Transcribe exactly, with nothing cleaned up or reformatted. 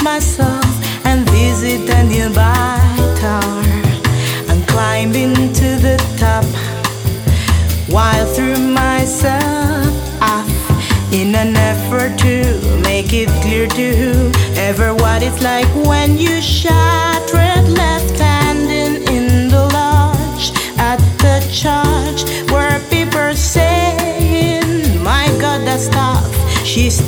myself and visit a nearby tower and climb into the top while threw myself off in an effort to make it clear to whoever what it's like when you shatter